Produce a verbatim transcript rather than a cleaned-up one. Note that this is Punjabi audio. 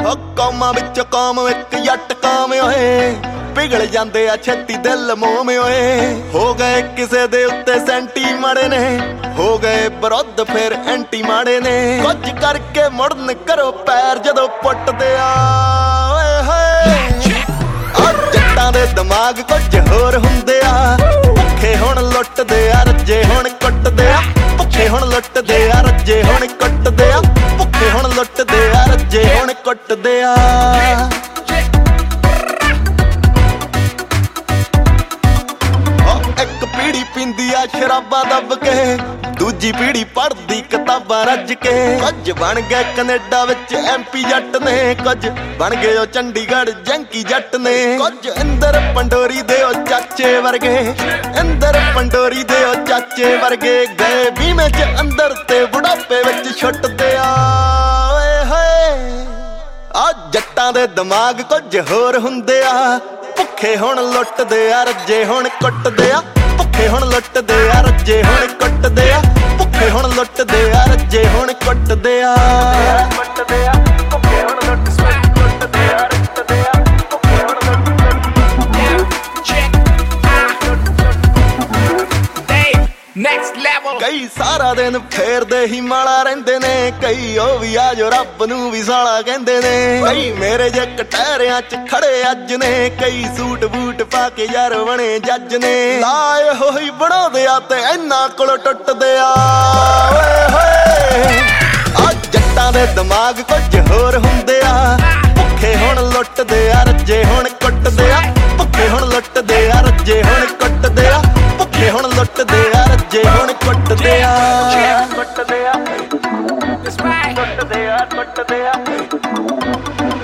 ਹੋ ਕੌਮਾਂ ਵਿੱਚ ਕੌਮ ਇੱਕ ਜੱਟ ਕਾਮ ਓਏ ਪਿਘਲ ਜਾਂਦੇ ਆ ਛੇਤੀ ਦਿਲ ਮੋਮ ਓਏ ਹੋ ਗਏ ਕਿਸੇ ਦੇ ਉੱਤੇ ਸੈਂਟੀ ਮਾੜੇ ਨੇ ਹੋ ਗਏ ਵਿਰੁੱਧ ਫਿਰ ਐਂਟੀ ਮਾੜੇ ਨੇ ਕੁਝ ਕਰਕੇ ਮੁੜਨ ਕਰੋ ਪੈਰ ਜਦੋਂ ਪੁੱਟਦੇ ਆ ਓਏ ਹੋਏ ਆ ਜੱਟਾਂ ਦੇ ਦਿਮਾਗ ਕੁਝ ਹੋਰ ਹੁੰਦੇ ਆ ਭੁੱਖੇ ਹੁਣ ਲੁੱਟਦੇ ਆ ਰੱਜੇ ਹੁਣ ਕੁੱਟਦੇ ਆ ਭੁੱਖੇ ਹੁਣ ਲੁੱਟਦੇ ਆ ਰੱਜੇ ਹੁਣ ਕੁੱਟਦੇ ਆ ਭੁੱਖੇ ਹੁਣ ਲੁੱਟਦੇ ਆ ਰੱਜੇ ਹੁਣ ਕੁੱਟਦੇ ਆ ਇੱਕ ਪੀੜੀ ਪੀਂਦੀ ਆ ਸ਼ਰਾਬਾਂ ਦੱਬ ਕੇ ਦੂਜੀ ਪੀੜੀ ਪੜ੍ਹਦੀ ਕਿਤਾਬਾਂ ਰੱਜ ਕੇ ਕੁਝ ਬਣ ਗਏ ਕੈਨੇਡਾ ਵਿੱਚ ਐਮਪੀ ਜੱਟ ਨੇ ਕੁਝ ਬਣ ਗਏ ਉਹ ਚੰਡੀਗੜ੍ਹ ਜੰਕੀ ਜੱਟ ਨੇ ਕੁਝ ਇੰਦਰ ਪੰਡੋਰੀ ਦੇ ਉਹ ਚਾਚੇ ਵਰਗੇ ਇੰਦਰ ਪੰਡੋਰੀ ਦੇ ਉਹ ਚਾਚੇ ਵਰਗੇ ਗਏ ਬੀਮੇ ਚ ਅੰਦਰ ਤੇ ਬੁਢਾਪੇ ਵਿੱਚ ਛੁੱਟਦੇ ਆ ਓਏ ਹੋਏ ਆ ਜੱਟਾਂ ਦੇ ਦਿਮਾਗ ਕੁਝ ਹੋਰ ਹੁੰਦੇ ਆ ਭੁੱਖੇ ਹੁਣ ਲੁੱਟਦੇ ਆ ਰੱਜੇ ਹੁਣ ਕੁੱਟਦੇ ਆ ਭੁੱਖੇ ਹੁਣ ਲੁੱਟਦੇ ਆ ਰੱਜੇ ਹੁਣ ਕੁੱਟਦੇ ਆ ਭੁੱਖੇ ਹੁਣ ਲੁੱਟਦੇ ਆ ਰੱਜੇ ਹੁਣ ਕੁੱਟਦੇ ਆ ਕੁੱਟਦੇ ਆ ਭੁੱਖੇ ਹੁਣ ਲੁੱਟ ਕੁੱਟਦੇ ਆ ਰੱਜਦੇ ਆ ਭੁੱਖੇ ਹੁਣ Next level ਕਈ ਸਾਰਾ ਦਿਨ ਫੇਰਦੇ ਹੀ ਮਾਲਾ ਰਹਿੰਦੇ ਨੇ ਕਈ ਉਹ ਵੀ ਆ ਜੋ ਰੱਬ ਨੂੰ ਵੀ ਸਾਲਾ ਕਹਿੰਦੇ ਨੇ ਕਈ ਮੇਰੇ ਜੇ ਕਟਹਿਰਿਆਂ ਚ ਖੜੇ ਅੱਜ ਨੇ ਕਈ ਸੂਟ ਬੂਟ ਪਾ ਕੇ ਯਾਰ ਬਣੇ ਜੱਜ ਨੇ ਲਾਏ ਹੋਈ ਬਣਾਉਂਦੇ ਆ ਤੇ ਇਹਨਾਂ ਕੋਲ ਟੁੱਟਦੇ ਆ ਓਏ ਹੋਏ ਆ ਜੱਟਾਂ ਦੇ ਦਿਮਾਗ ਕੁਝ ਹੋਰ ਹੁੰਦੇ ਆ ਭੁੱਖੇ ਹੁਣ ਲੁੱਟਦੇ ਆ ਰੱਜੇ ਹੁਣ ਕੁੱਟਦੇ ਆ ਭੁੱਖੇ ਹੁਣ ਲੁੱਟਦੇ ਆ ਰੱਜੇ ਹੁਣ ਕੁੱਟਦੇ ਆ ਭੁੱਖੇ ਹੁਣ ਲੁੱਟਦੇ ਆ ਰੱਜੇ ਹੁਣ ਕੁੱਟਦੇ ਆ ਕੁੱਟਦੇ ਆ ਕੁੱਟਦੇ ਆ ਕੁੱਟਦੇ ਆ